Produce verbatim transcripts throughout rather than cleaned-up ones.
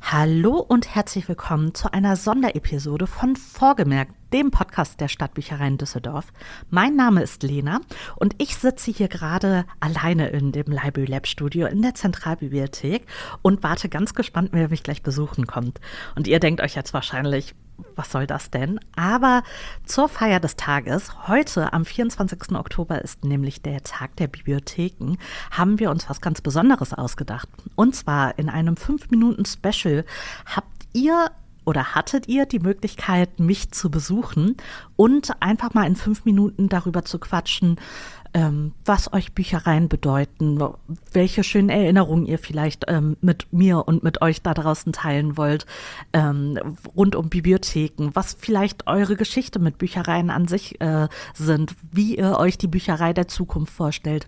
Hallo und herzlich willkommen zu einer Sonderepisode von Vorgemerkt, dem Podcast der Stadtbücherei in Düsseldorf. Mein Name ist Lena und ich sitze hier gerade alleine in dem Library Lab Studio in der Zentralbibliothek und warte ganz gespannt, wer mich gleich besuchen kommt. Und ihr denkt euch jetzt wahrscheinlich, was soll das denn? Aber zur Feier des Tages, heute am vierundzwanzigsten Oktober ist nämlich der Tag der Bibliotheken, haben wir uns was ganz Besonderes ausgedacht. Und zwar in einem fünf Minuten Special habt ihr oder hattet ihr die Möglichkeit, mich zu besuchen und einfach mal in fünf Minuten darüber zu quatschen, ähm, was euch Büchereien bedeuten, welche schönen Erinnerungen ihr vielleicht ähm, mit mir und mit euch da draußen teilen wollt, ähm, rund um Bibliotheken, was vielleicht eure Geschichte mit Büchereien an sich äh, sind, wie ihr euch die Bücherei der Zukunft vorstellt.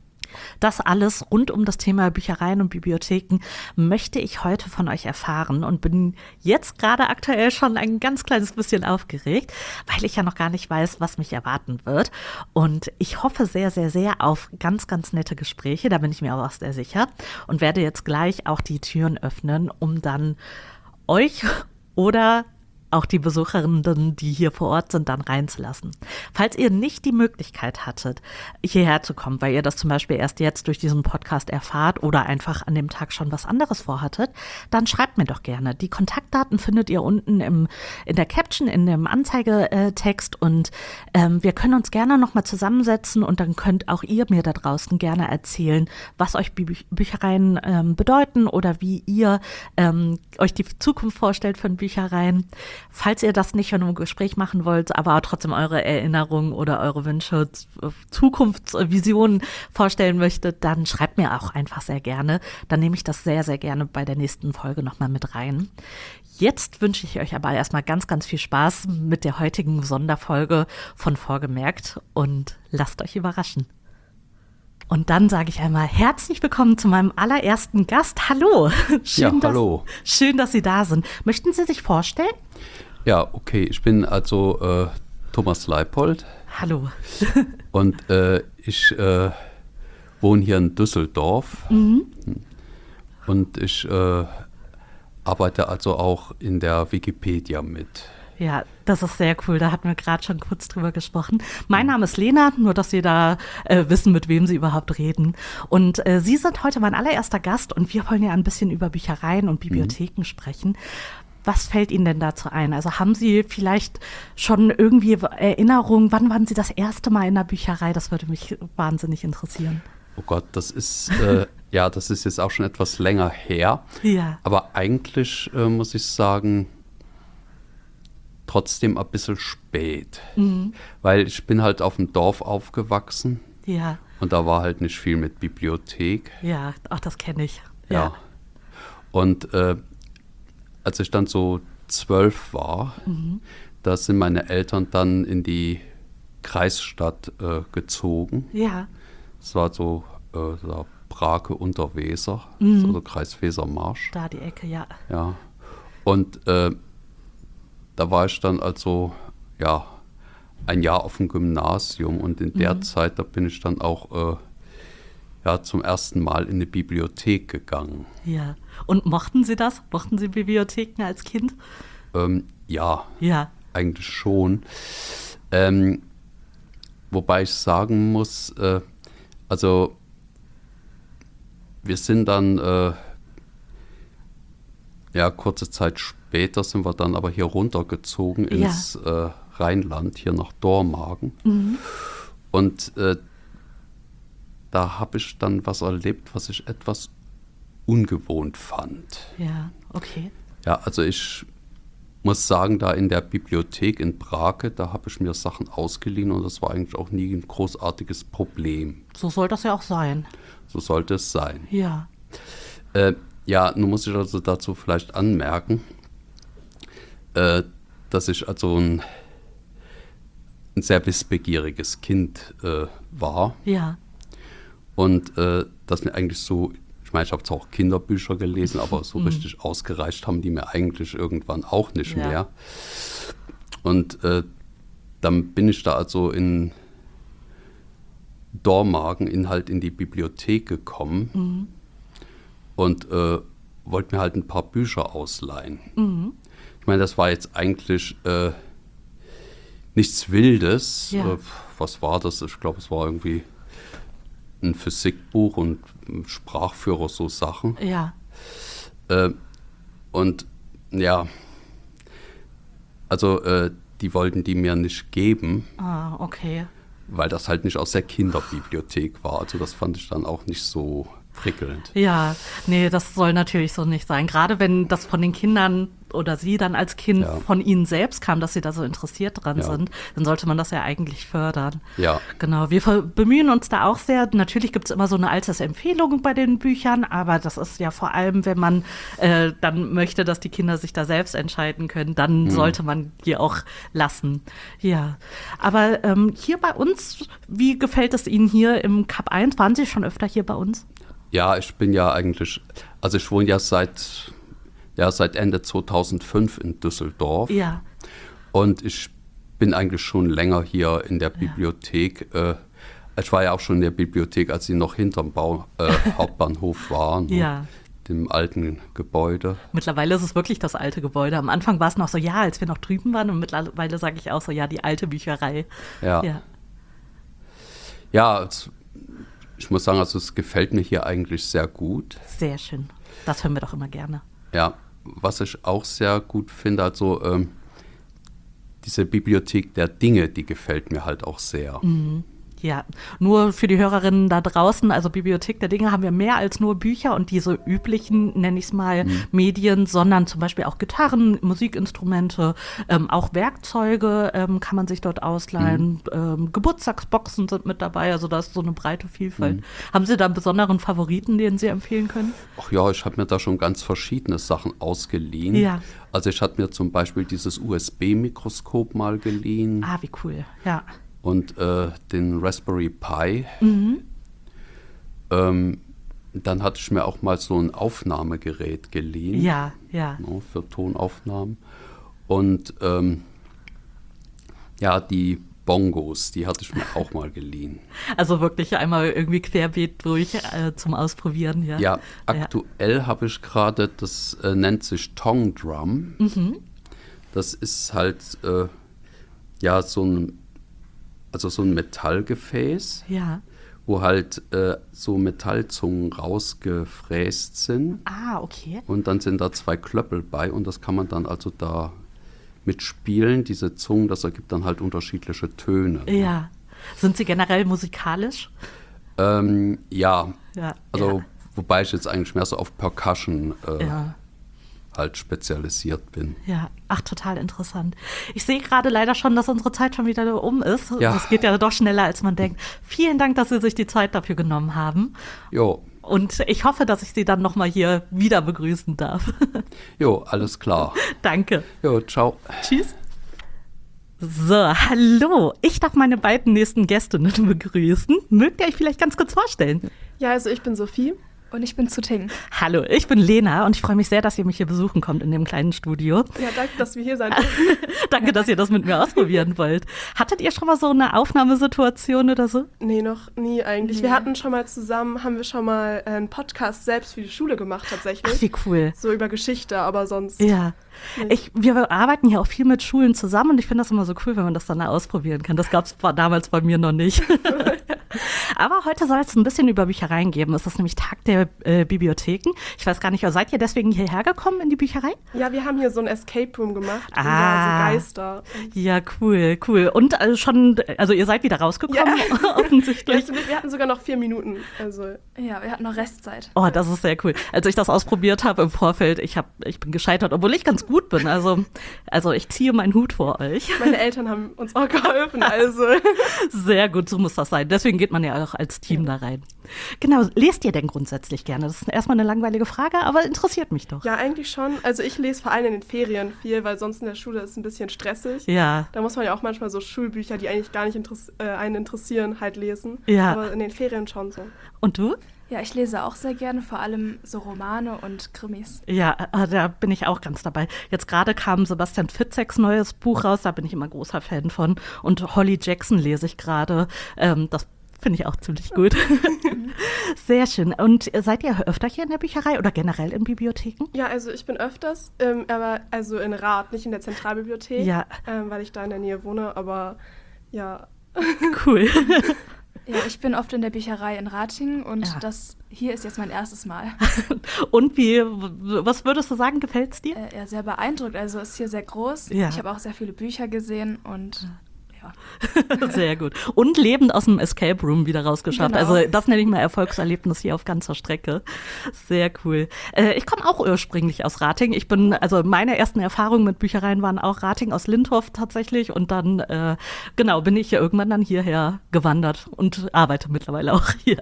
Das alles rund um das Thema Büchereien und Bibliotheken möchte ich heute von euch erfahren und bin jetzt gerade aktuell schon ein ganz kleines bisschen aufgeregt, weil ich ja noch gar nicht weiß, was mich erwarten wird. Und ich hoffe sehr, sehr, sehr auf ganz, ganz nette Gespräche, da bin ich mir aber auch sehr sicher und werde jetzt gleich auch die Türen öffnen, um dann euch oder auch die Besucherinnen, die hier vor Ort sind, dann reinzulassen. Falls ihr nicht die Möglichkeit hattet, hierher zu kommen, weil ihr das zum Beispiel erst jetzt durch diesen Podcast erfahrt oder einfach an dem Tag schon was anderes vorhattet, dann schreibt mir doch gerne. Die Kontaktdaten findet ihr unten im, in der Caption, in dem Anzeigetext und ähm, wir können uns gerne nochmal zusammensetzen und dann könnt auch ihr mir da draußen gerne erzählen, was euch Bü- Büchereien ähm, bedeuten oder wie ihr ähm, euch die Zukunft vorstellt von Büchereien. Falls ihr das nicht in einem Gespräch machen wollt, aber trotzdem eure Erinnerungen oder eure Wünsche, Zukunftsvisionen vorstellen möchtet, dann schreibt mir auch einfach sehr gerne. Dann nehme ich das sehr, sehr gerne bei der nächsten Folge nochmal mit rein. Jetzt wünsche ich euch aber erstmal ganz, ganz viel Spaß mit der heutigen Sonderfolge von Vorgemerkt und lasst euch überraschen. Und dann sage ich einmal herzlich willkommen zu meinem allerersten Gast. Hallo. Schön, ja, hallo. Dass, schön, dass Sie da sind. Möchten Sie sich vorstellen? Ja, okay. Ich bin also äh, Thomas Leipold. Hallo. Und äh, ich äh, wohne hier in Düsseldorf. Mhm. Und ich äh, arbeite also auch in der Wikipedia mit. Ja, das ist sehr cool. Da hatten wir gerade schon kurz drüber gesprochen. Mein Name ist Lena, nur dass Sie da äh, wissen, mit wem Sie überhaupt reden. Und äh, Sie sind heute mein allererster Gast und wir wollen ja ein bisschen über Büchereien und Bibliotheken mhm. sprechen. Was fällt Ihnen denn dazu ein? Also haben Sie vielleicht schon irgendwie Erinnerungen, wann waren Sie das erste Mal in der Bücherei? Das würde mich wahnsinnig interessieren. Oh Gott, das ist, äh, ja, das ist jetzt auch schon etwas länger her. Ja. Aber eigentlich äh, muss ich sagen, trotzdem ein bisschen spät, mhm. weil ich bin halt auf dem Dorf aufgewachsen. Ja. Und da war halt nicht viel mit Bibliothek. Ja, auch das kenne ich. Ja. ja. Und äh, als ich dann so zwölf war, mhm. da sind meine Eltern dann in die Kreisstadt äh, gezogen. Ja. Es war so äh, so Brake unter Weser, mhm. so, so Kreis Wesermarsch. Da die Ecke, ja. Ja. Und äh, da war ich dann also, ja, ein Jahr auf dem Gymnasium und in der mhm. Zeit, da bin ich dann auch äh, ja, zum ersten Mal in eine Bibliothek gegangen. Ja. Und mochten Sie das? Mochten Sie Bibliotheken als Kind? Ähm, ja, ja, eigentlich schon. Ähm, wobei ich sagen muss, äh, also wir sind dann, äh, ja, kurze Zeit später sind wir dann aber hier runtergezogen ja. ins äh, Rheinland, hier nach Dormagen. Mhm. Und äh, da habe ich dann was erlebt, was ich etwas ungewohnt fand. Ja, okay. Ja, also ich muss sagen, da in der Bibliothek in Brake, da habe ich mir Sachen ausgeliehen und das war eigentlich auch nie ein großartiges Problem. So soll das ja auch sein. So sollte es sein. Ja. Äh, ja, nun muss ich also dazu vielleicht anmerken, äh, dass ich also ein, ein sehr wissbegieriges Kind äh, war. Ja. Und äh, dass mir eigentlich so, ich meine, ich habe zwar auch Kinderbücher gelesen, aber so mhm. richtig ausgereicht haben die mir eigentlich irgendwann auch nicht ja. mehr. Und äh, dann bin ich da also in Dormagen in halt in die Bibliothek gekommen. Mhm. Und äh, wollte mir halt ein paar Bücher ausleihen. Mhm. Ich meine, das war jetzt eigentlich äh, nichts Wildes. Ja. Äh, was war das? Ich glaube, es war irgendwie ein Physikbuch und ein Sprachführer, so Sachen. Ja. Äh, und ja, also äh, die wollten die mir nicht geben, Ah, okay. weil das halt nicht aus der Kinderbibliothek war. Also das fand ich dann auch nicht so prickelnd. Ja, nee, das soll natürlich so nicht sein. Gerade wenn das von den Kindern oder sie dann als Kind Ja. von ihnen selbst kam, dass sie da so interessiert dran Ja. sind, dann sollte man das ja eigentlich fördern. Ja. Genau, wir ver- bemühen uns da auch sehr. Natürlich gibt es immer so eine Altersempfehlung bei den Büchern, aber das ist ja vor allem, wenn man äh, dann möchte, dass die Kinder sich da selbst entscheiden können, dann sollte man die auch lassen. Ja, aber ähm, hier bei uns, wie gefällt es Ihnen hier im Cup eins? Waren Sie schon öfter hier bei uns? Ja, ich bin ja eigentlich, also ich wohne ja seit, ja, seit Ende zweitausendfünf in Düsseldorf. Ja. Und ich bin eigentlich schon länger hier in der Bibliothek. Äh, ich war ja auch schon in der Bibliothek, als sie noch hinterm Bau, äh, Hauptbahnhof war, ne, Ja. dem alten Gebäude. Mittlerweile ist es wirklich das alte Gebäude. Am Anfang war es noch so, ja, als wir noch drüben waren. Und mittlerweile sage ich auch so, ja, die alte Bücherei. Ja, Ja. ja es, ich muss sagen, also es gefällt mir hier eigentlich sehr gut. Sehr schön. Das hören wir doch immer gerne. Ja, was ich auch sehr gut finde, also ähm, diese Bibliothek der Dinge, die gefällt mir halt auch sehr. Ja, nur für die Hörerinnen da draußen, also Bibliothek der Dinge haben wir mehr als nur Bücher und diese üblichen, nenne ich es mal, Medien, sondern zum Beispiel auch Gitarren, Musikinstrumente, ähm, auch Werkzeuge ähm, kann man sich dort ausleihen, ähm, Geburtstagsboxen sind mit dabei, also da ist so eine breite Vielfalt. Haben Sie da einen besonderen Favoriten, den Sie empfehlen können? Ach ja, ich habe mir da schon ganz verschiedene Sachen ausgeliehen. Ja. Also ich hatte mir zum Beispiel dieses U S B-Mikroskop mal geliehen. Ah, wie cool, ja. Und äh, den Raspberry Pi. Mhm. Ähm, dann hatte ich mir auch mal so ein Aufnahmegerät geliehen, Ja, ja. ne, für Tonaufnahmen. Und ähm, ja, die Bongos, die hatte ich mir auch mal geliehen. Also wirklich einmal irgendwie querbeet durch äh, zum Ausprobieren, ja. Ja, aktuell habe ich gerade, das äh, nennt sich Tongue Drum. Mhm. Das ist halt äh, ja so ein Also so ein Metallgefäß, Ja. wo halt äh, so Metallzungen rausgefräst sind. Ah, okay. Und dann sind da zwei Klöppel bei und das kann man dann also da mitspielen, diese Zungen, das ergibt dann halt unterschiedliche Töne. Ja. Sind Sie generell musikalisch? Ähm, ja, Ja. also ja. wobei ich jetzt eigentlich mehr so auf Percussion äh, Ja. halt spezialisiert bin. Ja, ach, total interessant. Ich sehe gerade leider schon, dass unsere Zeit schon wieder um ist. Ja. Das geht ja doch schneller, als man denkt. Vielen Dank, dass Sie sich die Zeit dafür genommen haben. Jo, Und ich hoffe, dass ich Sie dann nochmal hier wieder begrüßen darf. jo, alles klar. Danke. Jo, ciao. Tschüss. So, hallo. Ich darf meine beiden nächsten Gästinnen begrüßen. Mögt ihr euch vielleicht ganz kurz vorstellen? Ja, also ich bin Sophie. Und ich bin Zuting. Hallo, ich bin Lena und ich freue mich sehr, dass ihr mich hier besuchen kommt in dem kleinen Studio. Ja, danke, dass wir hier sein dürfen. Danke, dass ihr das mit mir ausprobieren wollt. Hattet ihr schon mal so eine Aufnahmesituation oder so? Nee, noch nie eigentlich. Nee. Wir hatten schon mal zusammen, haben wir schon mal einen Podcast selbst für die Schule gemacht tatsächlich. Ach, wie cool. So über Geschichte, aber sonst. Ja. Nee. Ich, wir arbeiten hier auch viel mit Schulen zusammen und ich finde das immer so cool, wenn man das dann ausprobieren kann. Das gab es damals bei mir noch nicht. Aber heute soll es ein bisschen über Büchereien geben. Es ist nämlich Tag der äh, Bibliotheken. Ich weiß gar nicht, seid ihr deswegen hierher gekommen in die Bücherei? Ja, wir haben hier so ein Escape Room gemacht. Und Ah. da so Geister. Ja, cool, cool. Und also schon, also ihr seid wieder rausgekommen, Ja, offensichtlich. also wir hatten sogar noch vier Minuten. Also Ja, wir hatten noch Restzeit. Oh, das ist sehr cool. Als ich das ausprobiert habe im Vorfeld, ich, hab, ich bin gescheitert, obwohl ich ganz gut bin. Also, also ich ziehe meinen Hut vor euch. meine Eltern haben uns auch geholfen. Also Sehr gut, so muss das sein. Deswegen geht man ja auch als Team da rein. Genau, lest ihr denn grundsätzlich gerne? Das ist erstmal eine langweilige Frage, aber interessiert mich doch. ja, eigentlich schon. Also ich lese vor allem in den Ferien viel, weil sonst in der Schule ist es ein bisschen stressig. Ja, Da muss man ja auch manchmal so Schulbücher, die eigentlich gar nicht interess- äh, einen interessieren, halt lesen. Ja. Aber in den Ferien schon so. und du? Ja, ich lese auch sehr gerne, vor allem so Romane und Krimis. Ja, äh, da bin ich auch ganz dabei. Jetzt gerade kam Sebastian Fitzeks neues Buch raus, da bin ich immer großer Fan von. Und Holly Jackson lese ich gerade. Ähm, das Finde ich auch ziemlich gut. Sehr schön. Und seid ihr öfter hier in der Bücherei oder generell in Bibliotheken? Ja, also ich bin öfters, ähm, aber also in Rath, nicht in der Zentralbibliothek, Ja. ähm, weil ich da in der Nähe wohne, aber ja. Cool. Ja, ich bin oft in der Bücherei in Ratingen und Ja. das hier ist jetzt mein erstes Mal. Und wie, was würdest du sagen, gefällt's dir? Äh, ja, sehr beeindruckt. Also ist hier sehr groß. Ja. Ich habe auch sehr viele Bücher gesehen und ja. Sehr gut. Und lebend aus dem Escape Room wieder rausgeschafft. Genau. Also das nenne ich mal Erfolgserlebnis hier auf ganzer Strecke. Sehr cool. Äh, ich komme auch ursprünglich aus Ratingen. Ich bin, also meine ersten Erfahrungen mit Büchereien waren auch Ratingen aus Lindhof tatsächlich. Und dann, äh, genau, bin ich ja irgendwann dann hierher gewandert und arbeite mittlerweile auch hier.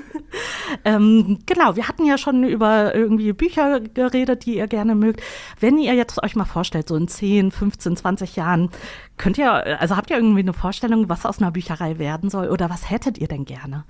ähm, genau, wir hatten ja schon über irgendwie Bücher geredet, die ihr gerne mögt. Wenn ihr jetzt euch mal vorstellt, so in zehn, fünfzehn, zwanzig Jahren, könnt ihr, also habt ihr irgendwie eine Vorstellung, was aus einer Bücherei werden soll oder was hättet ihr denn gerne?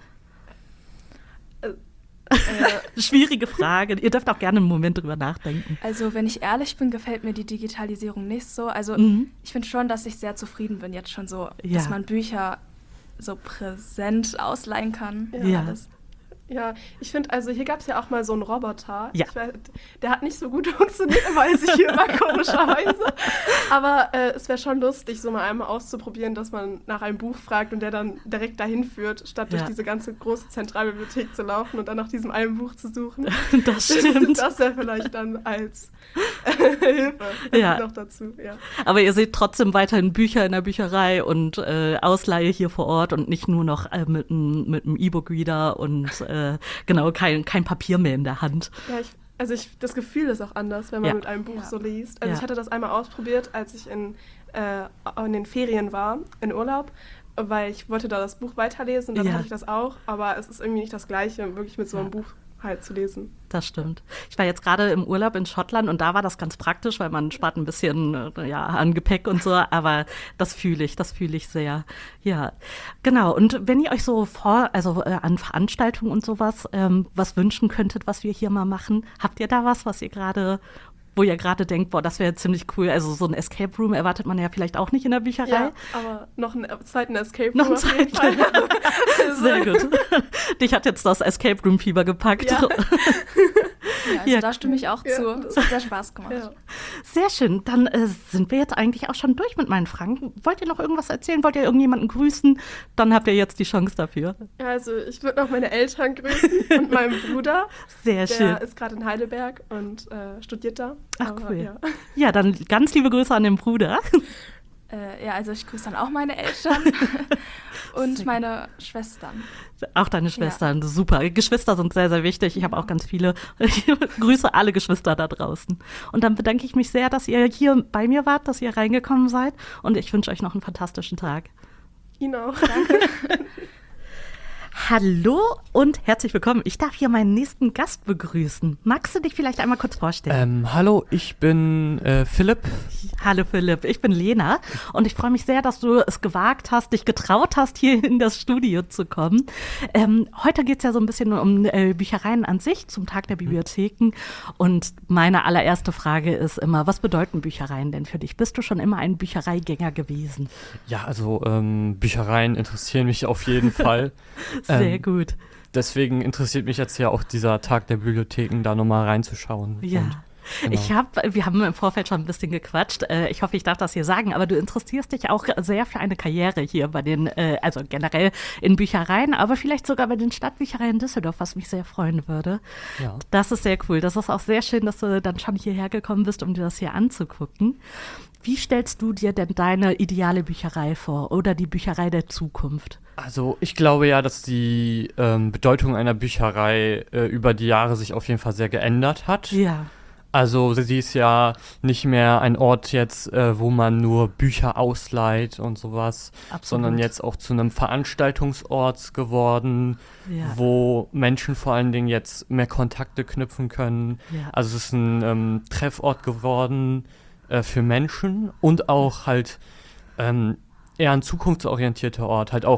Äh, Schwierige Frage. Ihr dürft auch gerne einen Moment drüber nachdenken. Also wenn ich ehrlich bin, gefällt mir die Digitalisierung nicht so. Also Mhm. ich finde schon, dass ich sehr zufrieden bin jetzt schon so, Ja. dass man Bücher so präsent ausleihen kann. Ja. Ja. Alles. Ja, ich finde, also hier gab es ja auch mal so einen Roboter. Ja. Ich weiß, der hat nicht so gut funktioniert, weiß ich hier immer komischerweise. Aber äh, es wäre schon lustig, so mal einmal auszuprobieren, dass man nach einem Buch fragt und der dann direkt dahin führt, statt durch Ja. diese ganze große Zentralbibliothek zu laufen und dann nach diesem einen Buch zu suchen. Das stimmt. Das wäre vielleicht dann als äh, Hilfe Ja. noch dazu. Ja. Aber ihr seht trotzdem weiterhin Bücher in der Bücherei und äh, Ausleihe hier vor Ort und nicht nur noch äh, mit einem mit einem E-Book-Reader und äh, genau, kein, kein Papier mehr in der Hand. Ja, ich, also ich, das Gefühl ist auch anders, wenn man Ja. mit einem Buch Ja. so liest. Also Ja. ich hatte das einmal ausprobiert, als ich in, äh, in den Ferien war, in Urlaub, weil ich wollte da das Buch weiterlesen und dann Ja. hatte ich das auch, aber es ist irgendwie nicht das Gleiche, wirklich mit so einem Ja. Buch halt zu lesen. Das stimmt. Ich war jetzt gerade im Urlaub in Schottland und da war das ganz praktisch, weil man spart ein bisschen äh, ja, an Gepäck und so, aber das fühle ich, das fühle ich sehr. Ja, genau. Und wenn ihr euch so vor, also äh, an Veranstaltungen und sowas, ähm, was wünschen könntet, was wir hier mal machen, habt ihr da was, was ihr gerade, wo ihr gerade denkt, boah, das wäre ziemlich cool. Also so ein Escape Room erwartet man ja vielleicht auch nicht in der Bücherei. Ja, aber noch einen zweiten Escape Noch Room einen auf jeden Fall. Also, Sehr gut. Dich hat jetzt das Escape Room Fieber gepackt. Ja. Ja, also Ja. da stimme ich auch Ja. zu. Es hat sehr Spaß gemacht. Ja. Sehr schön. Dann äh, sind wir jetzt eigentlich auch schon durch mit meinen Fragen. Wollt ihr noch irgendwas erzählen? Wollt ihr irgendjemanden grüßen? Dann habt ihr jetzt die Chance dafür. Ja, also ich würde noch meine Eltern grüßen und meinen Bruder. Sehr Der schön. ist gerade in Heidelberg und äh, studiert da. Ach, Aber, cool. Ja. Ja, dann ganz liebe Grüße an den Bruder. Äh, ja, also ich grüße dann auch meine Eltern und meine Schwestern. Auch deine Schwestern, super. Geschwister sind sehr, sehr wichtig. Ich habe auch ganz viele. Ich grüße alle Geschwister da draußen. Und dann bedanke ich mich sehr, dass ihr hier bei mir wart, dass ihr reingekommen seid. Und ich wünsche euch noch einen fantastischen Tag. Ihnen auch. Hallo und herzlich willkommen. Ich darf hier meinen nächsten Gast begrüßen. Magst du dich vielleicht einmal kurz vorstellen? Ähm, hallo, ich bin äh, Philipp. Hallo Philipp, ich bin Lena und ich freue mich sehr, dass du es gewagt hast, dich getraut hast, hier in das Studio zu kommen. Ähm, heute geht es ja so ein bisschen um äh, Büchereien an sich, zum Tag der Bibliotheken. Und meine allererste Frage ist immer, was bedeuten Büchereien denn für dich? Bist du schon immer ein Büchereigänger gewesen? Ja, also ähm, Büchereien interessieren mich auf jeden Fall. Sehr Ähm, gut. Deswegen interessiert mich jetzt ja auch dieser Tag der Bibliotheken, da nochmal reinzuschauen. Ja. Und, genau. Ich habe, wir haben im Vorfeld schon ein bisschen gequatscht. Äh, Ich hoffe, ich darf das hier sagen, aber du interessierst dich auch sehr für eine Karriere hier bei den, äh, also generell in Büchereien, aber vielleicht sogar bei den Stadtbüchereien Düsseldorf, was mich sehr freuen würde. Ja. Das ist sehr cool. Das ist auch sehr schön, dass du dann schon hierher gekommen bist, um dir das hier anzugucken. Wie stellst du dir denn deine ideale Bücherei vor oder die Bücherei der Zukunft? Also ich glaube ja, dass die ähm, Bedeutung einer Bücherei äh, über die Jahre sich auf jeden Fall sehr geändert hat. Ja. Also sie ist ja nicht mehr ein Ort jetzt, äh, wo man nur Bücher ausleiht und sowas, Absolut. sondern jetzt auch zu einem Veranstaltungsort geworden, Ja. wo Menschen vor allen Dingen jetzt mehr Kontakte knüpfen können. Ja. Also es ist ein ähm, Treffort geworden äh, für Menschen und auch halt ähm, eher ein zukunftsorientierter Ort, halt auch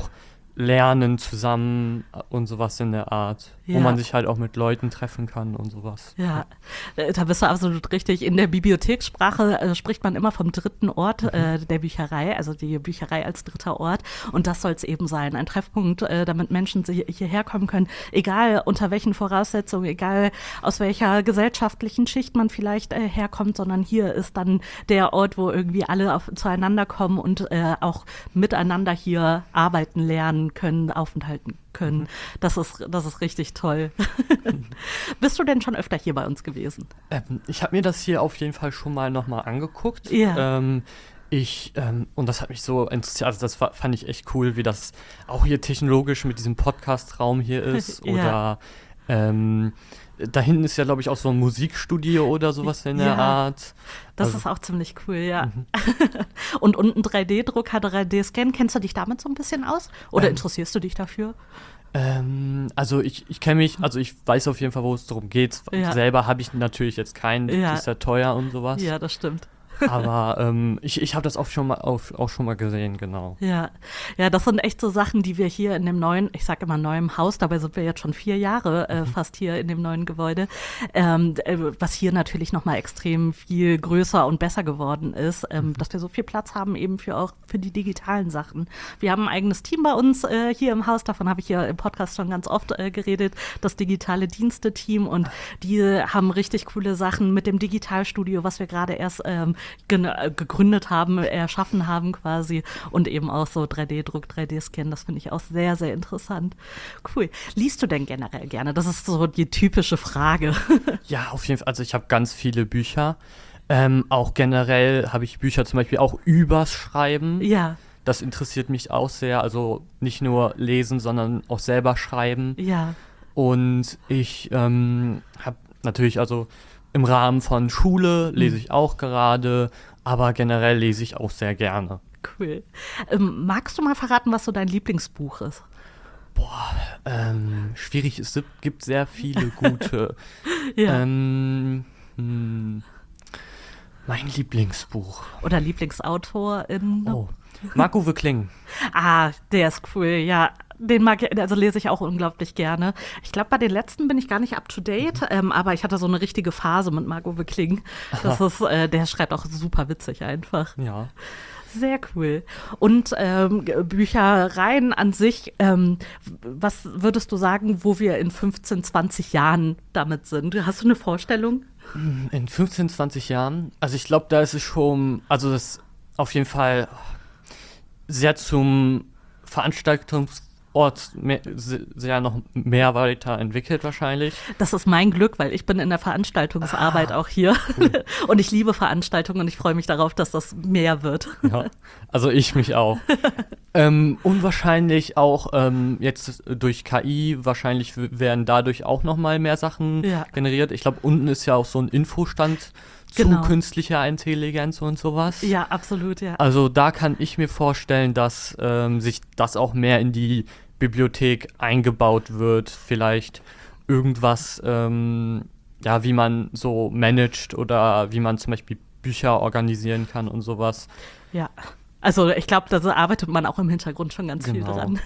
Lernen zusammen und sowas in der Art, Ja. wo man sich halt auch mit Leuten treffen kann und sowas. Ja, äh, da bist du absolut richtig. In der Bibliothekssprache äh, spricht man immer vom dritten Ort äh, der Bücherei, also die Bücherei als dritter Ort. Und das soll es eben sein, ein Treffpunkt, äh, damit Menschen sie- hierher kommen können, egal unter welchen Voraussetzungen, egal aus welcher gesellschaftlichen Schicht man vielleicht äh, herkommt, sondern hier ist dann der Ort, wo irgendwie alle auf, zueinander kommen und äh, auch miteinander hier arbeiten, lernen können, aufenthalten können. Das ist, das ist richtig toll. Bist du denn schon öfter hier bei uns gewesen? Ähm, ich habe mir das hier auf jeden Fall schon mal nochmal angeguckt. Ja. Ähm, ich, ähm, und das hat mich so interessiert, also das war, fand ich echt cool, wie das auch hier technologisch mit diesem Podcast-Raum hier ist. Ja. Oder ähm, da hinten ist ja, glaube ich, auch so ein Musikstudio oder sowas in der Ja. Art. Das Also- ist auch ziemlich cool, ja. Und, und ein drei D-Drucker, drei D-Scan, kennst du dich damit so ein bisschen aus? Oder Ähm. interessierst du dich dafür? Ähm, also ich, ich kenne mich, also ich weiß auf jeden Fall, wo es darum geht. Ja. Selber habe ich natürlich jetzt keinen, Ja. das ist ja teuer und sowas. Ja, das stimmt. Aber ähm, ich, ich habe das auch schon mal auf, auch schon mal gesehen, genau. Ja, ja, das sind echt so Sachen, die wir hier in dem neuen, ich sage immer neuem Haus, dabei sind wir jetzt schon vier Jahre äh, fast hier in dem neuen Gebäude, ähm, äh, was hier natürlich nochmal extrem viel größer und besser geworden ist, ähm, dass wir so viel Platz haben eben für auch für die digitalen Sachen. Wir haben ein eigenes Team bei uns äh, hier im Haus, davon habe ich ja im Podcast schon ganz oft äh, geredet, das digitale Dienste-Team, und die haben richtig coole Sachen mit dem Digitalstudio, was wir gerade erst ähm, gen- äh, gegründet haben, erschaffen haben quasi, und eben auch so drei D-Druck, drei D-Scan, das finde ich auch sehr, sehr interessant. Cool. Liest du denn generell gerne? Das ist so die typische Frage. Ja, auf jeden Fall. Also ich habe ganz viele Bücher. Ähm, auch generell habe ich Bücher zum Beispiel auch übers Schreiben. Ja, Das interessiert mich auch sehr. Also nicht nur lesen, sondern auch selber schreiben. ja, Und ich ähm, habe natürlich also im Rahmen von Schule lese ich auch gerade, aber generell lese ich auch sehr gerne. cool. Ähm, magst du mal verraten, was so dein Lieblingsbuch ist? Ähm, schwierig, es gibt- gibt sehr viele gute. Ja. ähm, hm, mein Lieblingsbuch. Oder Lieblingsautorin? Oh. Marc-Uwe Kling. Ah, der ist cool, ja. Den mag ich, also lese ich auch unglaublich gerne. Ich glaube, bei den letzten bin ich gar nicht up to date, ähm, aber ich hatte so eine richtige Phase mit Marc-Uwe Kling. Das ist, äh, der schreibt auch super witzig einfach. Ja. Sehr cool. Und ähm, G- Büchereien an sich, ähm, w- was würdest du sagen, wo wir in fünfzehn, zwanzig Jahren damit sind? Hast du eine Vorstellung? In fünfzehn, zwanzig Jahren, also ich glaube, da ist es schon, also das ist auf jeden Fall sehr zum Veranstaltungsort mehr, se- sehr noch mehr weiterentwickelt wahrscheinlich. Das ist mein Glück, weil ich bin in der Veranstaltungsarbeit auch hier. Und ich liebe Veranstaltungen und ich freue mich darauf, dass das mehr wird. Ja, also ich mich auch. ähm, und wahrscheinlich auch ähm, jetzt durch K I, wahrscheinlich w- werden dadurch auch noch mal mehr Sachen Ja. generiert. Ich glaube, unten ist ja auch so ein Infostand Genau. zu künstlicher Intelligenz und sowas. Ja, absolut, ja. Also da kann ich mir vorstellen, dass ähm, sich das auch mehr in die Bibliothek eingebaut wird. Vielleicht irgendwas, ähm, ja, wie man so managt oder wie man zum Beispiel Bücher organisieren kann und sowas. Ja. Also ich glaube, da arbeitet man auch im Hintergrund schon ganz viel Genau. dran.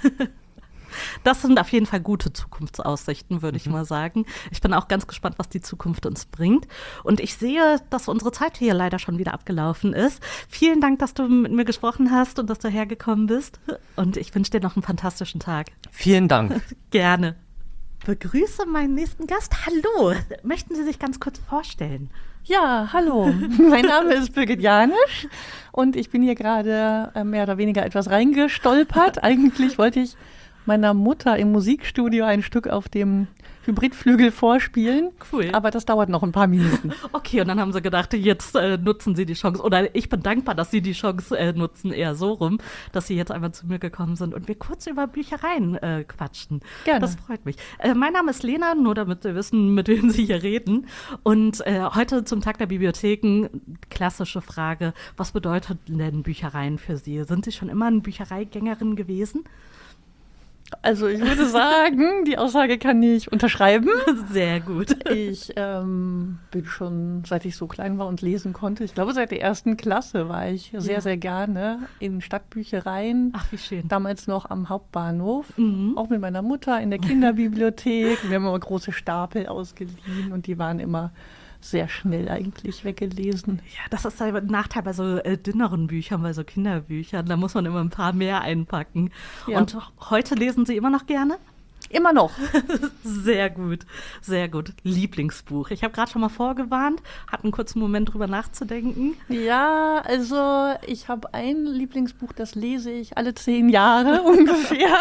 Das sind auf jeden Fall gute Zukunftsaussichten, würde ich mal sagen. Ich bin auch ganz gespannt, was die Zukunft uns bringt. Und ich sehe, dass unsere Zeit hier leider schon wieder abgelaufen ist. Vielen Dank, dass du mit mir gesprochen hast und dass du hergekommen bist. Und ich wünsche dir noch einen fantastischen Tag. Vielen Dank. Gerne. Begrüße meinen nächsten Gast. Hallo. Möchten Sie sich ganz kurz vorstellen? Ja, hallo. Mein Name ist Birgit Janisch und ich bin hier gerade äh, mehr oder weniger etwas reingestolpert. Eigentlich wollte ich meiner Mutter im Musikstudio ein Stück auf dem Hybridflügel vorspielen. Cool. Aber das dauert noch ein paar Minuten. Okay, und dann haben sie gedacht, jetzt äh, nutzen sie die Chance. Oder ich bin dankbar, dass sie die Chance äh, nutzen, eher so rum, dass sie jetzt einmal zu mir gekommen sind und wir kurz über Büchereien äh, quatschen. Gerne. Das freut mich. Äh, mein Name ist Lena, nur damit Sie wissen, mit wem Sie hier reden. Und äh, heute zum Tag der Bibliotheken, klassische Frage, was bedeutet denn Büchereien für Sie? Sind Sie schon immer eine Büchereigängerin gewesen? Also ich würde sagen, die Aussage kann ich unterschreiben. Sehr gut. Ich ähm, bin schon, seit ich so klein war und lesen konnte, ich glaube seit der ersten Klasse war ich sehr, Ja. sehr gerne in Stadtbüchereien. Ach, wie schön. Damals noch am Hauptbahnhof, Mhm. auch mit meiner Mutter in der Kinderbibliothek. Wir haben immer große Stapel ausgeliehen und die waren immer sehr schnell eigentlich weggelesen. Ja, das ist ein Nachteil bei so äh, dünneren Büchern, bei so Kinderbüchern. Da muss man immer ein paar mehr einpacken. Ja. Und heute lesen Sie immer noch gerne? Immer noch. Sehr gut, sehr gut. Lieblingsbuch. Ich habe gerade schon mal vorgewarnt, hatte einen kurzen Moment drüber nachzudenken. Ja, also ich habe ein Lieblingsbuch, das lese ich alle zehn Jahre ungefähr,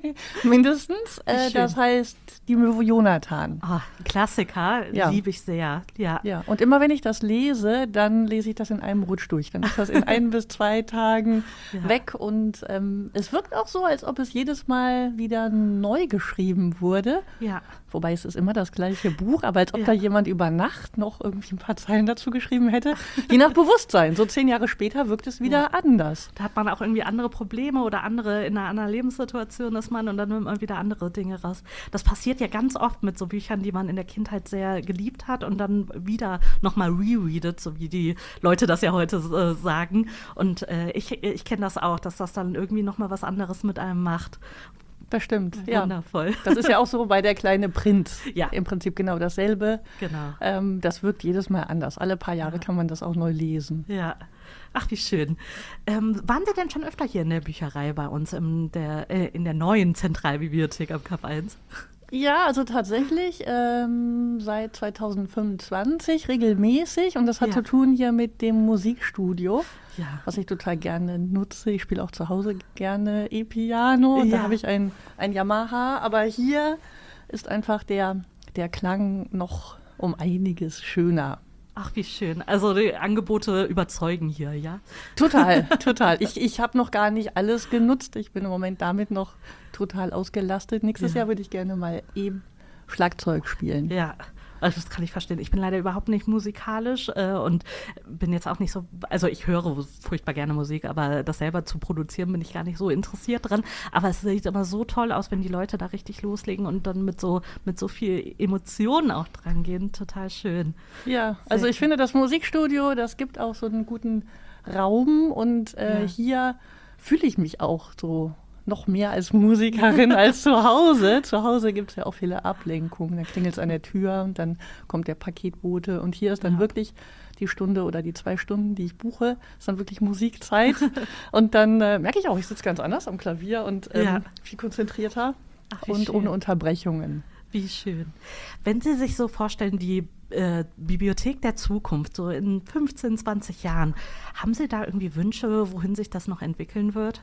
mindestens. Äh, schön. das heißt Die Möwe Jonathan. Ah, Klassiker, Ja. liebe ich sehr. Ja. Ja, und immer wenn ich das lese, dann lese ich das in einem Rutsch durch. Dann ist das in ein bis zwei Tagen Ja. weg und ähm, es wirkt auch so, als ob es jedes Mal wieder neu geschrieben wurde. Ja. Wobei es ist immer das gleiche Buch, aber als ob Ja. da jemand über Nacht noch irgendwie ein paar Zeilen dazu geschrieben hätte. Je nach Bewusstsein. So zehn Jahre später wirkt es wieder anders. Da hat man auch irgendwie andere Probleme oder andere in einer anderen Lebenssituation ist man und dann nimmt man wieder andere Dinge raus. Das passiert ja ganz oft mit so Büchern, die man in der Kindheit sehr geliebt hat und dann wieder nochmal rereadet, so wie die Leute das ja heute äh, sagen. Und äh, ich, ich kenne das auch, dass das dann irgendwie nochmal was anderes mit einem macht. Das stimmt. Ja. Wundervoll. Das ist ja auch so bei der kleine Prinz. Ja. Im Prinzip genau dasselbe. Genau. Ähm, das wirkt jedes Mal anders. Alle paar Jahre kann man das auch neu lesen. Ja. Ach, wie schön. Ähm, waren Sie denn schon öfter hier in der Bücherei bei uns in der, äh, in der neuen Zentralbibliothek am Kap eins? Ja, also tatsächlich ähm, seit zweitausendfünfundzwanzig regelmäßig und das hat Ja. zu tun hier mit dem Musikstudio, Ja. was ich total gerne nutze. Ich spiele auch zu Hause gerne E-Piano und Ja. da habe ich ein, ein Yamaha, aber hier ist einfach der, der Klang noch um einiges schöner. Ach, wie schön. Also die Angebote überzeugen hier, ja? Total, total. Ich, ich habe noch gar nicht alles genutzt. Ich bin im Moment damit noch total ausgelastet. Nächstes Ja. Jahr würde ich gerne mal eben Schlagzeug spielen. Ja. Also das kann ich verstehen. Ich bin leider überhaupt nicht musikalisch äh, und bin jetzt auch nicht so, also ich höre furchtbar gerne Musik, aber das selber zu produzieren bin ich gar nicht so interessiert dran. Aber es sieht immer so toll aus, wenn die Leute da richtig loslegen und dann mit so, mit so viel Emotionen auch dran gehen. Total schön. Ja, also ich finde, das Musikstudio, das gibt auch so einen guten Raum und äh, Ja. hier fühle ich mich auch so noch mehr als Musikerin als zu Hause. Zu Hause gibt es ja auch viele Ablenkungen. Da klingelt es an der Tür und dann kommt der Paketbote und hier ist dann Ja. wirklich die Stunde oder die zwei Stunden, die ich buche, ist dann wirklich Musikzeit. Und dann äh, merke ich auch, ich sitze ganz anders am Klavier und ähm, Ja. viel konzentrierter Ach, wie und schön. ohne Unterbrechungen. Wie schön. Wenn Sie sich so vorstellen, die äh, Bibliothek der Zukunft, so in fünfzehn, zwanzig Jahren, haben Sie da irgendwie Wünsche, wohin sich das noch entwickeln wird?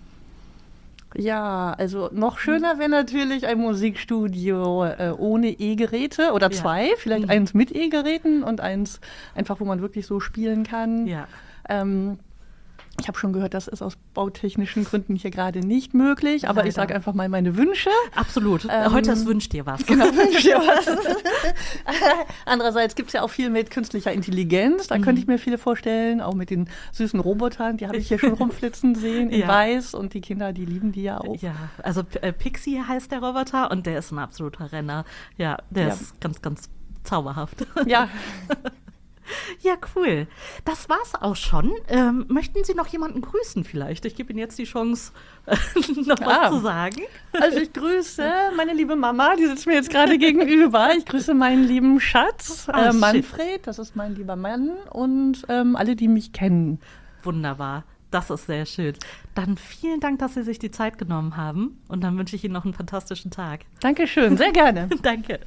Ja, also noch schöner wäre natürlich ein Musikstudio äh, ohne E-Geräte oder Ja. zwei, vielleicht Mhm. eins mit E-Geräten und eins einfach, wo man wirklich so spielen kann. Ja. Ähm, ich habe schon gehört, das ist aus bautechnischen Gründen hier gerade nicht möglich, aber ich Leider. sage einfach mal meine Wünsche. Absolut. Ähm, Heute ist Wünsch dir was. Genau, wünsch dir was. Andererseits gibt es ja auch viel mit künstlicher Intelligenz. Da Mhm. könnte ich mir viele vorstellen, auch mit den süßen Robotern. Die habe ich hier schon rumflitzen sehen in Ja. weiß und die Kinder, die lieben die ja auch. Ja, also P- äh, Pixie heißt der Roboter und der ist ein absoluter Renner. Ja, der Ja. ist ganz, ganz zauberhaft. Ja, Ja, cool. Das war's auch schon. Ähm, möchten Sie noch jemanden grüßen vielleicht? Ich gebe Ihnen jetzt die Chance, noch was Ah. zu sagen. also ich grüße meine liebe Mama, die sitzt mir jetzt gerade gegenüber. Ich grüße meinen lieben Schatz, Ah, äh, schön. Manfred, das ist mein lieber Mann und ähm, alle, die mich kennen. Wunderbar. Das ist sehr schön. Dann vielen Dank, dass Sie sich die Zeit genommen haben. Und dann wünsche ich Ihnen noch einen fantastischen Tag. Dankeschön, sehr gerne. Danke.